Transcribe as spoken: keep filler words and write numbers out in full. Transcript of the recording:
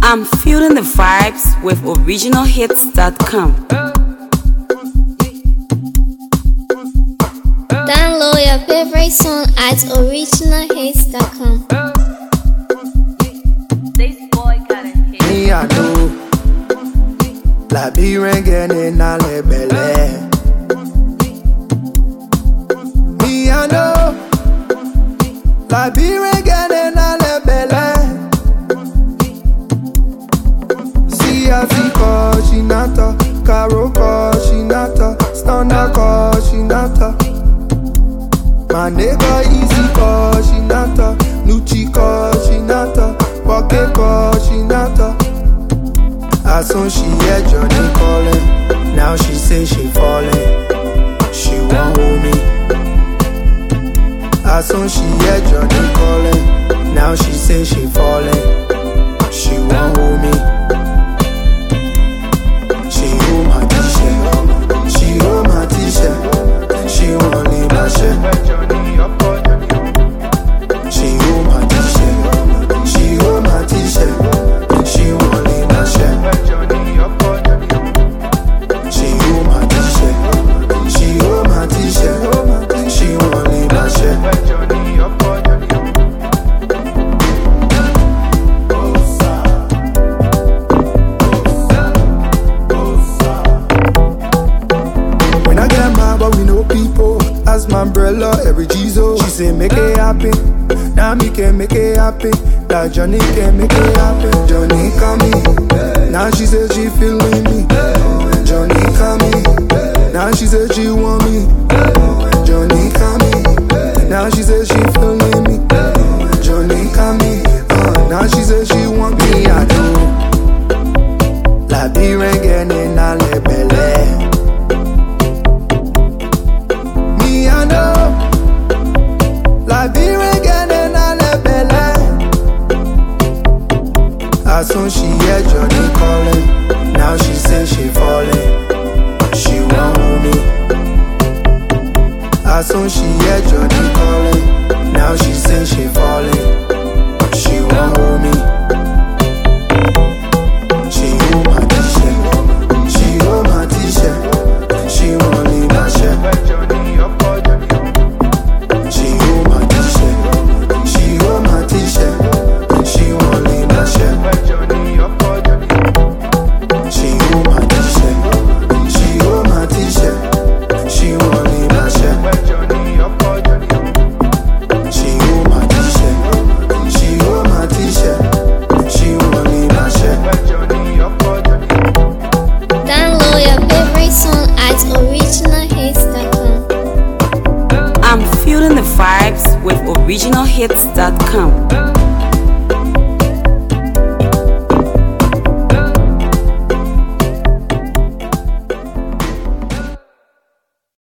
I'm feeling the vibes with original hits dot com. Download your favorite song at original hits dot com. Me I know, la be ringing in a lebele. Me I know, la be ringing in a lebele. See as he call, she nata, Caro call, she nata, Stunner call, she nata. My nigga easy call, she nata, Nucci call, she nata, Wake call, she nata. As soon she hear Johnny calling, now she say she falling, she won't hold me. As soon she hear Johnny calling, now she say she falling, she won't hold me. She hold my t-shirt, she hold my t-shirt, she won't leave my shirt. She hold my t-shirt, she hold my t-shirt, she won't leave my shirt. She hold my t-shirt, she hold my t-shirt, she won't leave my shirt. When I get mad, but we know people. As my umbrella, every Jizo. She say make it happen. Now me can make it happen. That Johnny can make it happen. Johnny coming. Now she said she feeling me. Johnny coming. Now she said she want me. Johnny coming. Now she said she feeling me. Johnny coming. Uh, now she said she want me. I do. La be ringing in a lebele. Me I know. La be ringing in a lebele. As soon she hear Johnny calling, now she say she falling, she won't hold me. As soon she hear Johnny calling, now she say she falling, she won't hold me. She hold my t-shirt, she hold my t-shirt, she won't leave my shirt. She hold my t-shirt, she hold my t-shirt, she won't leave my shirt. She hold my t-shirt, she hold my t-shirt, she won't leave my shirt. She hold my t-shirt, she hold my t-shirt, she won't leave my shirt. Download your favorite song at original hits dot com. I'm feeling the vibes with original hits dot com.